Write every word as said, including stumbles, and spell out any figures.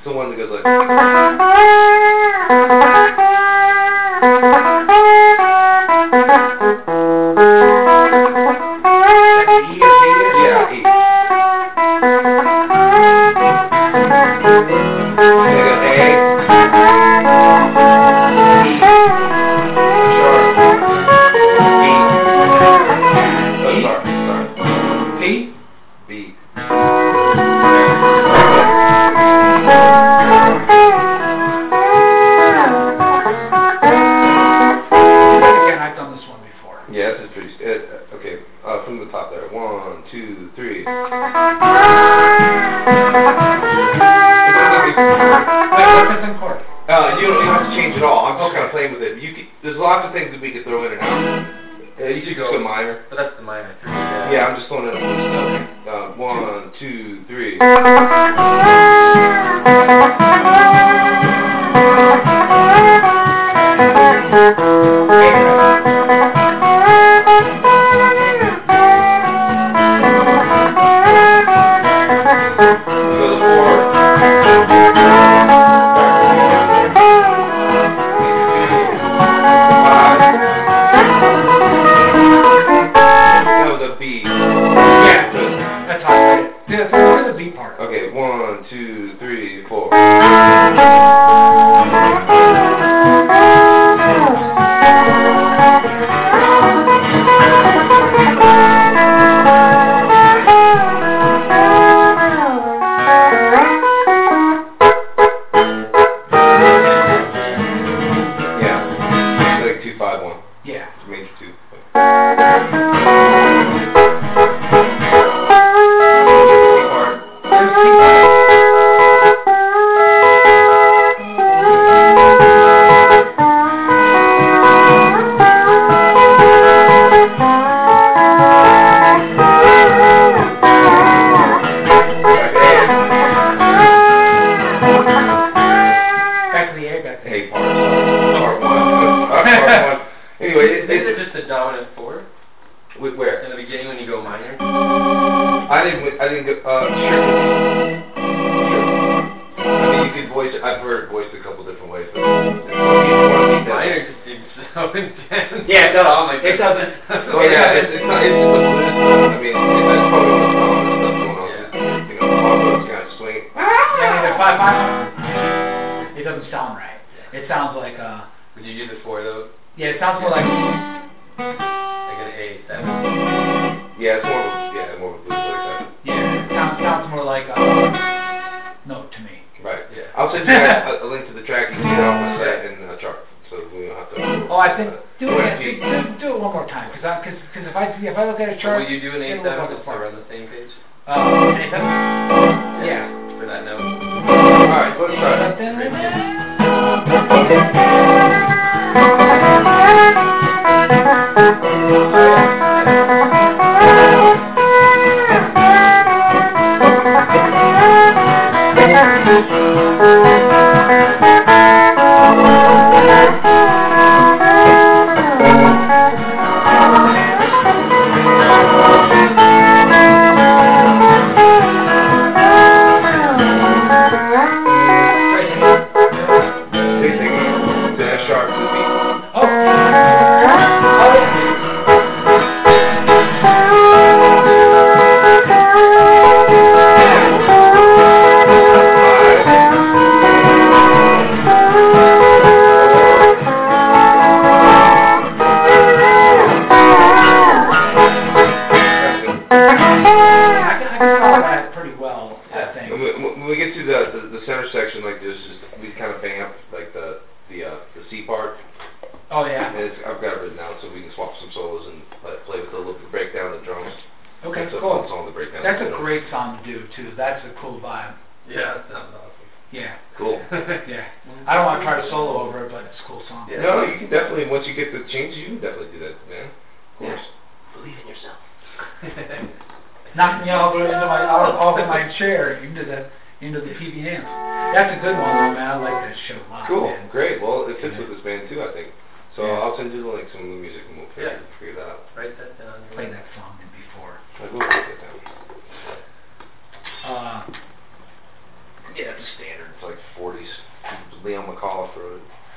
It's the one that goes like. Yeah, E. Yeah, this is pretty. Uh, okay, uh, from the top there. One, two, three. Wait, what's this in chord? Uh, you don't even have to change it all. I'm just okay. kind of playing with it. You can, there's lots of things that we could throw in and out. Uh, you could go, go minor. But that's the minor three. Yeah, yeah I'm just throwing it on loose stuff. Uh, one, two, three. Okay, one, two, three, four. Yeah, it's like two, five, one. Yeah. It's major two. Anyway, is it just a dominant four? With where? In the beginning when you go minor? I didn't. I didn't go. Uh, sure. Sure. I mean, you could voice. I've heard it voiced a couple different ways. But minor just seems so intense. Yeah, it does. Oh my it doesn't. Oh yeah, it's, it's not. It's just the blues. I mean, that's probably what's wrong with stuff going on. Yeah. You know, all those guys swing. Yeah, if I find it doesn't sound right. It sounds like uh. Would you do the four though? Yeah, it sounds more like. Like an A seven. Yeah, it's more of a, yeah, more of a blues like that. Yeah, it sounds, sounds more like a note to me. Right. Yeah. I'll send you guys a, a link to the track. You can get it off my site and a chart, so we don't have to. Oh, I think uh, do it. Do, do, do it one more time, because because because if I if I look at a chart. Will you do an A seven just so we're on the same page? Uh, A seven. Yeah. For that note. All right, let's try. When we get to the, the, the center section like this, is we kind of vamp like the the uh, the C part. Oh yeah. And it's, I've got it written out so we can swap some solos and let, play with a little bit, break down the drums. Okay, That's cool. A song to break down. That's a great song to do too. That's a cool vibe. Yeah, that sounds awesome. Yeah. Cool. Yeah. I don't want to try to solo over it, but it's a cool song. Yeah. No, you can definitely, once you get the changes, you can definitely do that, man. Of course. Yeah. Believe in yourself. Knock me over into my out off of my chair into the into the P B amp. That's a good one though, man. I like that show a lot. Cool. Man. Great. Well, it fits yeah. with this band too, I think. So yeah. I'll send you the links and the music and we'll figure, yeah. figure that out. Write that down. Play that song before. I will write that down. Uh, yeah, it's a standard. It's like Leon McCall for